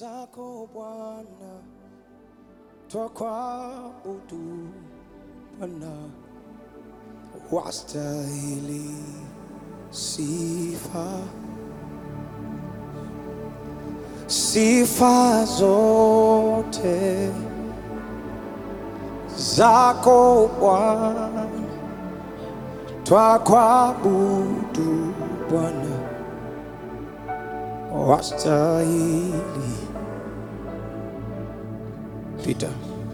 zako Bwana, twakuabudu Bwana, wastahili sifa, sifa zote zako Bwana, twakuabudu Bwana, wastahili. Peter.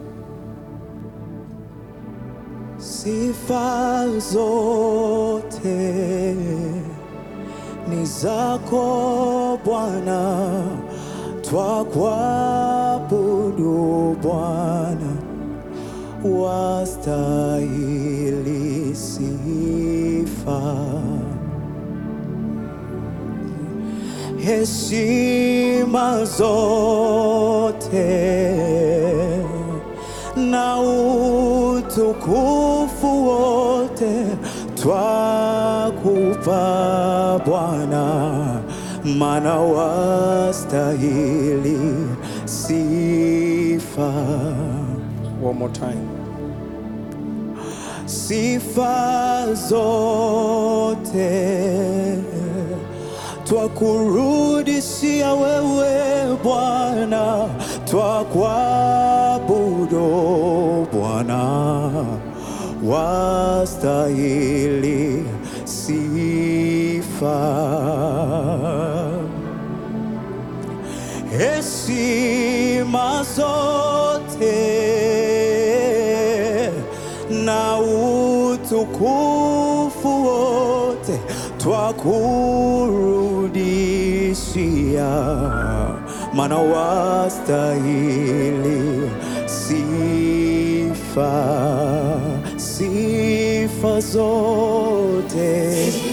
Sifa zote ni zako Bwana, twakuabudu Bwana, wastahili sifa. Heshima zote na utukufu wote twakupa Bwana, maana wastahili sifa. One more time. Sifa zote twakurudishia wewe Bwana, twakuabudu Bwana, wastahili sifa. Heshima zote na utukufu wote twakurudishia, maana wastahili sifa. Sifa zote,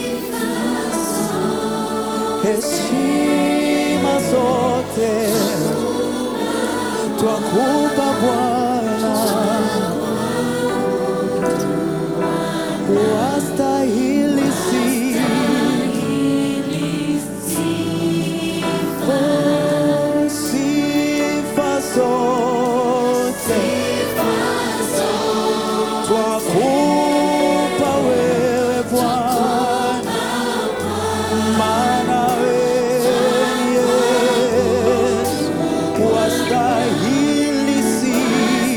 heshima zote twakupa Bwana, wastahili sifa. Sifa zote twakupa wewe Bwana, maana wewe Yesu wastahili sifa.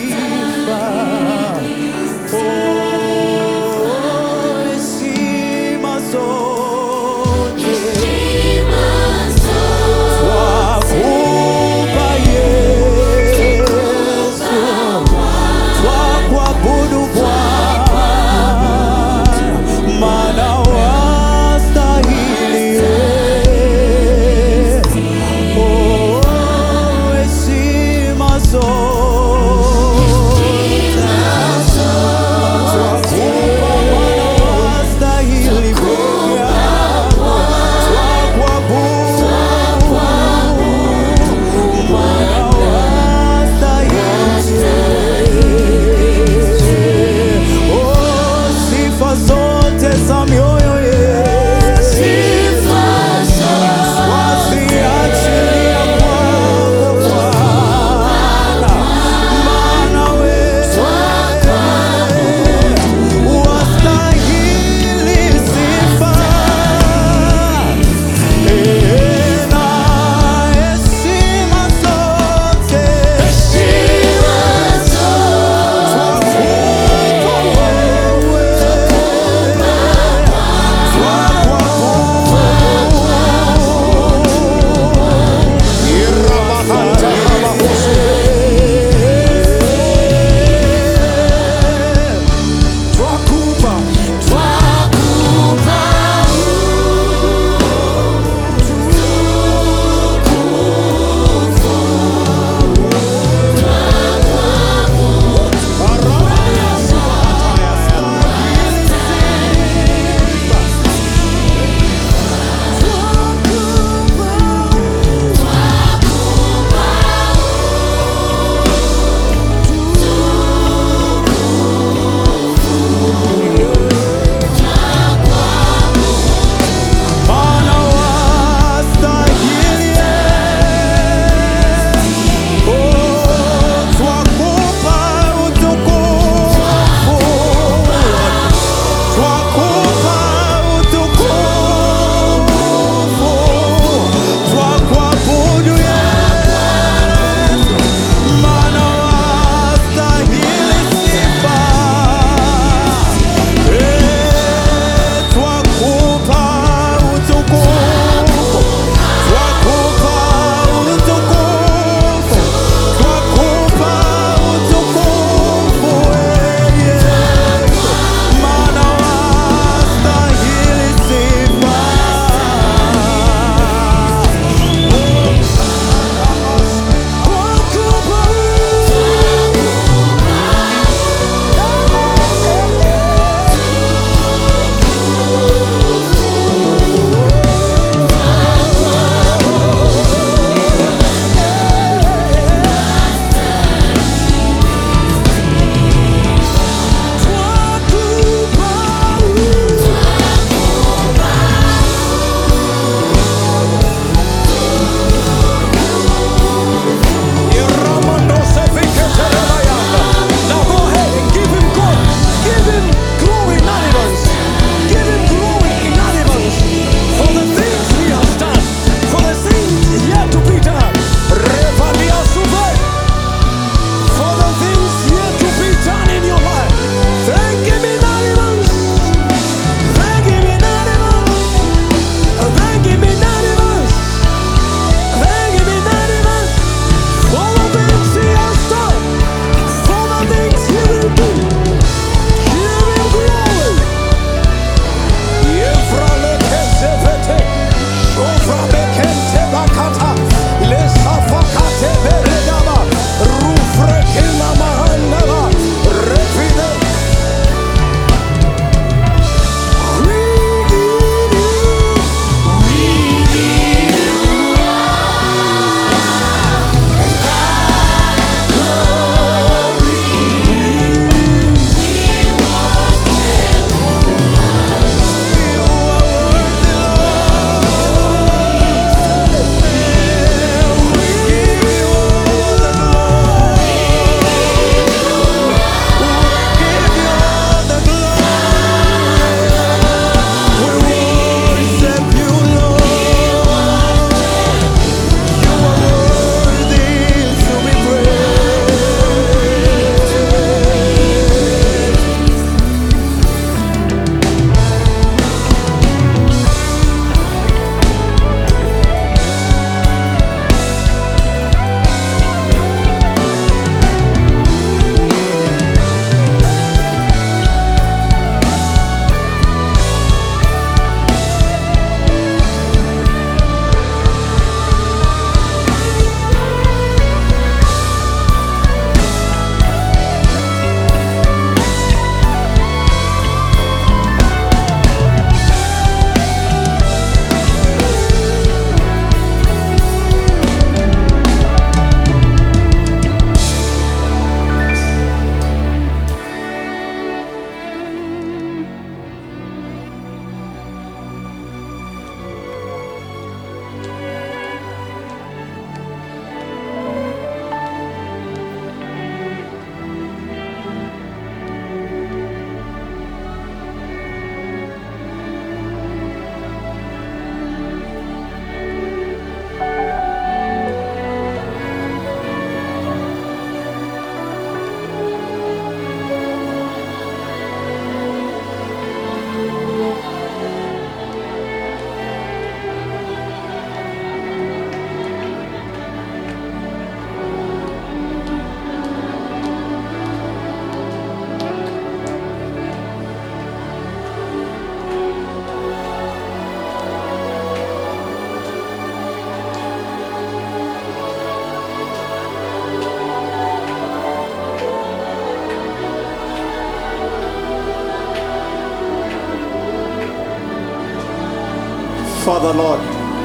Father Lord,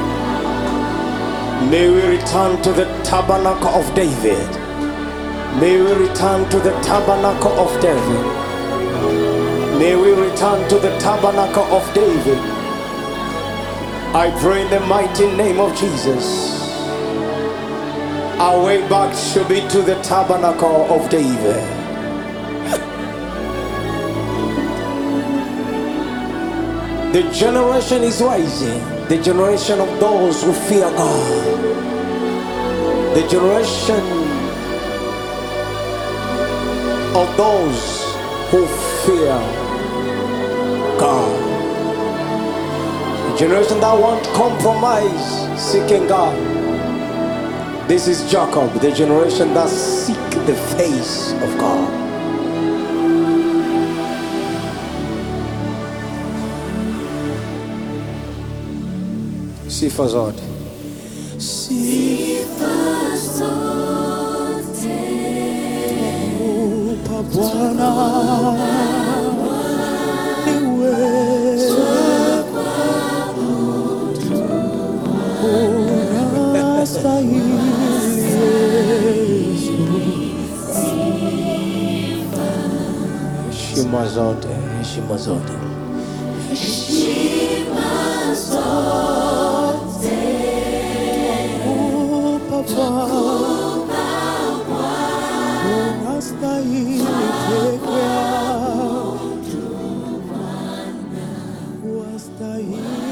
may we return to the tabernacle of David. May we return to the tabernacle of David. May we return to the tabernacle of David. I pray in the mighty name of Jesus. Our way back should be to the tabernacle of David. The generation is rising. The generation of those who fear God. The generation of those who fear God. The generation that won't compromise seeking God. This is Jacob, the generation that seek the face of God. Sifa zote. Sifa zote twakupa Bwana, ni wewe unastahili Yesu. Heshima zote, heshima zote. Heshima zote twakupa Bwana, unastahili peke yako, wastahili.